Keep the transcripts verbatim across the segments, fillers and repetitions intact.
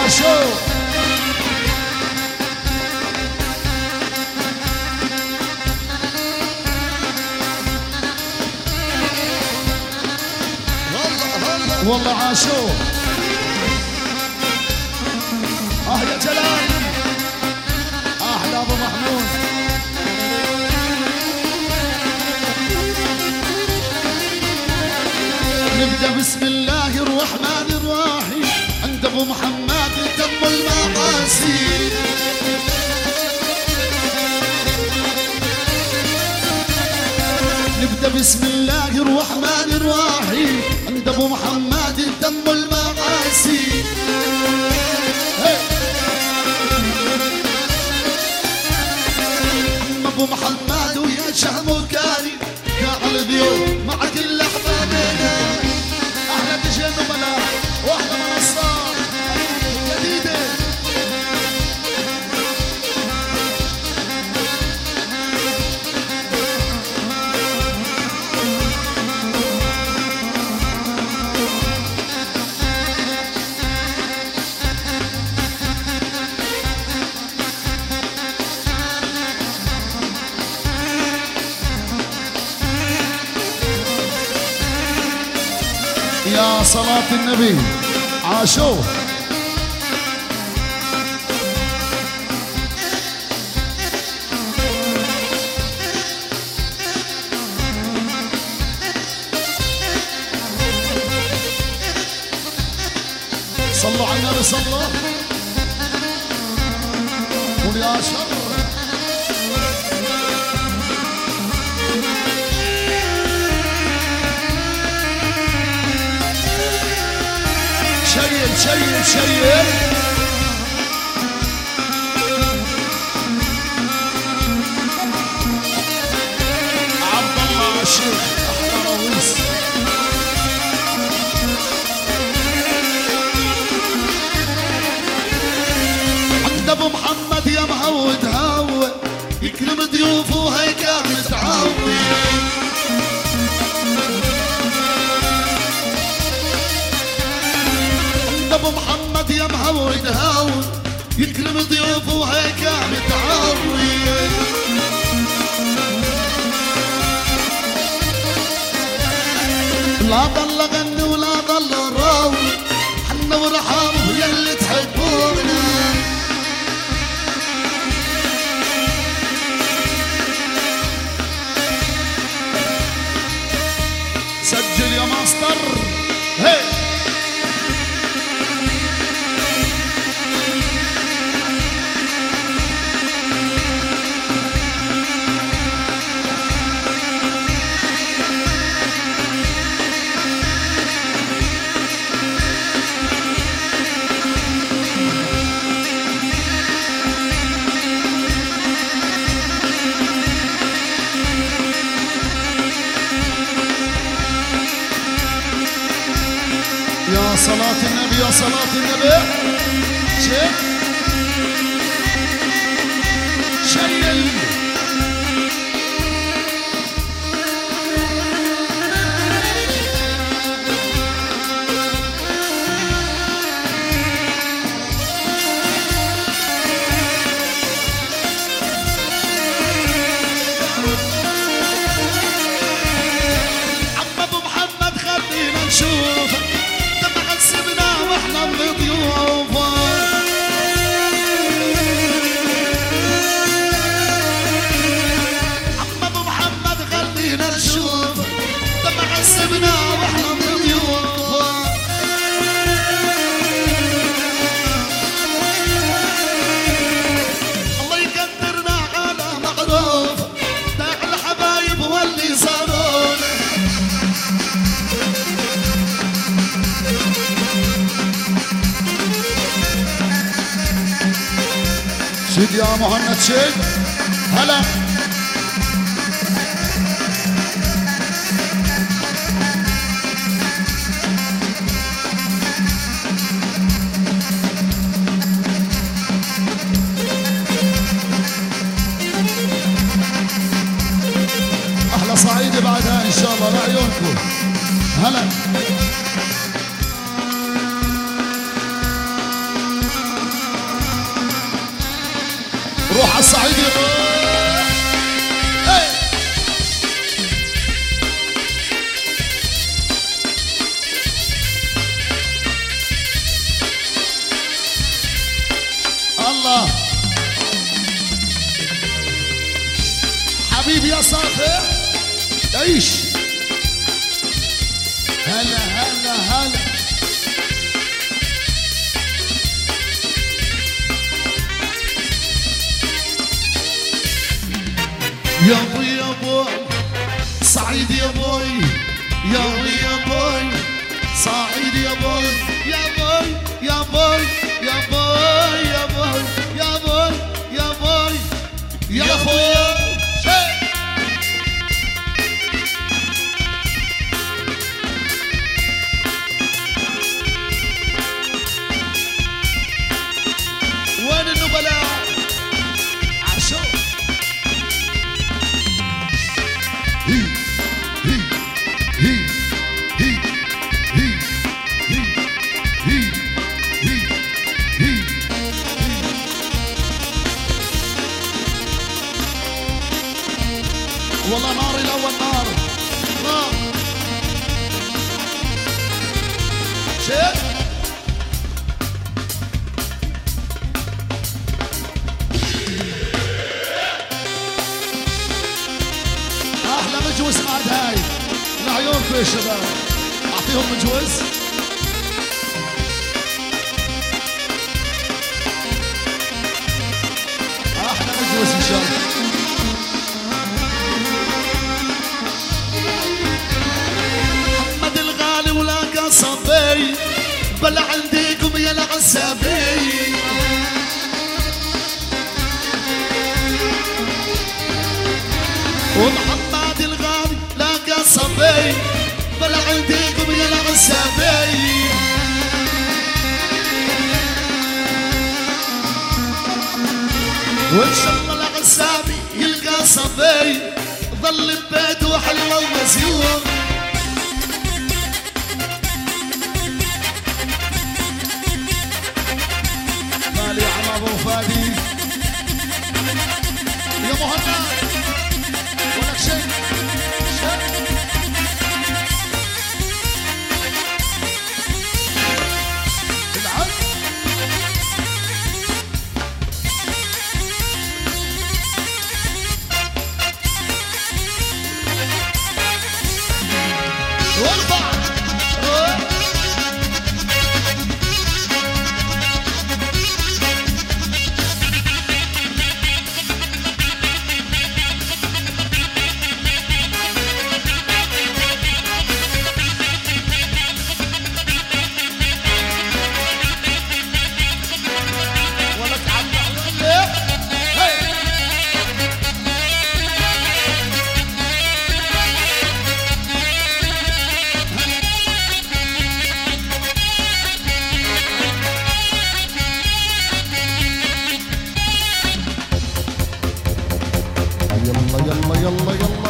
عاشو والله عاشو. اه يا جلال احلى ابو محمود. نبدا بسم الله الرحمن الرحيم عند ابو محمد تم المعاصي. نبدا بسم الله الرحمن الرحيم عند ابو محمد تم المعاصي. ابو محمد ويا شهم وكاري قاعد اليوم مع كل احبابنا. احلى دجل نبلاء واحلى منصات جديده. يا صلاة النبي عاشو. صلوا على النبي صلوا. قول يا شر. شيل شيل شيل. عبد الله الشيخ احلى رئيس. عند ابو محمد يا مهود هاوي يكرم ضيوفه هيك متعود. ابو محمد يا مهود هاون يكرم ضيوفه هيك متعود. لا ضل غني ولا ضل راوي حنا ورحمه يلي تحبونا. سجل يا ماستر. هي يا صلاة النبي يا صلاة النبي. شيل شيل. عم ابو محمد خلينا نشوفك واحنا بضيوفه. عم ابو محمد خلينا نشوف لما حسبنا واحنا بضيوفه. الله يقدرنا على معروف داع الحبايب واللي صارونا. شد يا مهند شد. هلا احلى صعيدي بعدها ان شاء الله لعيونكم. هلا روح على الصعيد يا ايه. الله حبيبي يا صافي عيش. هلا هلا هلا يا بوي يا بوي صعيد يا بوي يا بوي يا بوي صعيد يا بوي يا بوي يا بوي يا بوي يا بوي يا بوي يا بوي يا بوي وين النبلاء عشو هي هي هي هي هي هي هي هي هي والله نار الاول نار نار شيخ. مجوز عاد هاي العيون في الشباب اعطيهم مجوز. احلى مجوز ان شاء الله. محمد الغالي ولا قصبي بلا عندكم يا العسابي. ومحمد الغالي لا قصبي بلا عندكم يا العسابي. وان شاء الله العسابي يلقى صبي ظل ببيته وحلوه ومزيوه. مالي عم ابو فادي يا مهند ولك شيء شيء. العب وارفع يلا يلا يلا يلا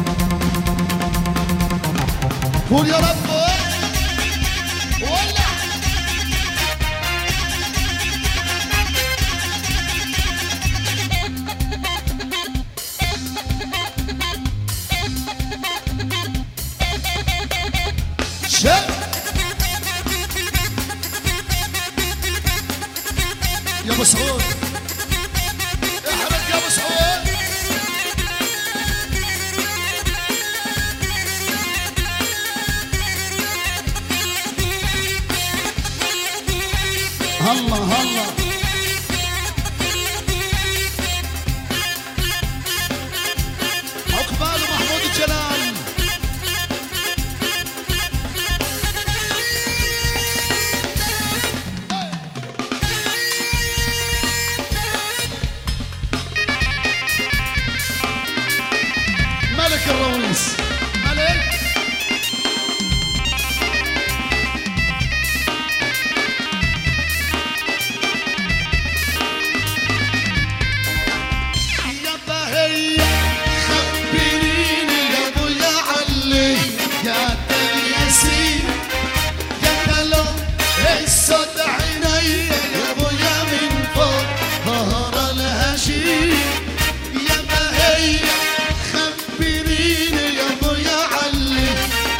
قول يا رب ولع. شل يا ابو سعود احرق يا ابو سعود. هلا هلا عقبال محمود الجلال. ملك الرويس ملك.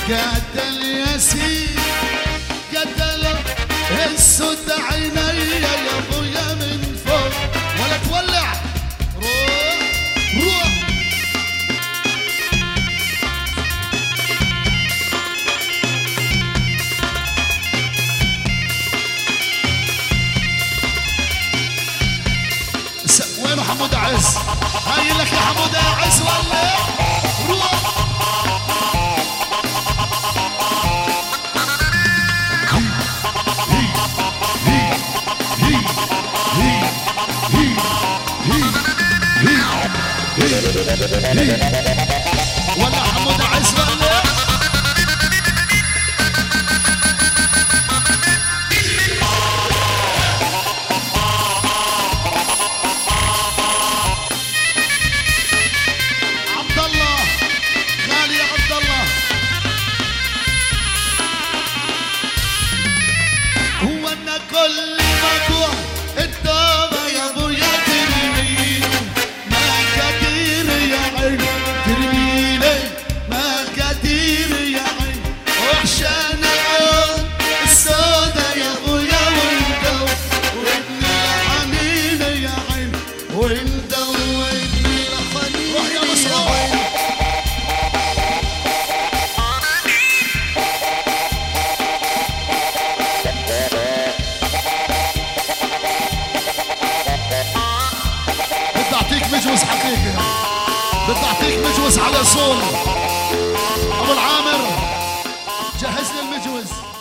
قتل ياسين قتل السود عيني يا ابويا من فوق ولا تولع روح روح وينه حمود عز هاي لك يا حمود عز ولا روح ولا حمود عز ولا عبد الله غالي يا عبد الله هو انا كل ما اقوى التوبه يا ابويا ترميني ما كثير يا عين ترميني ما كثير يا عين وحشان عين السودا يا ابويا وانت وابن الحنين يا عين وانت وابن الحنين روح يا مصروف بدي اعطيك مجوز حقيقي بدي اعطيك مجوز على صول ابو العامر جهز لي المجوز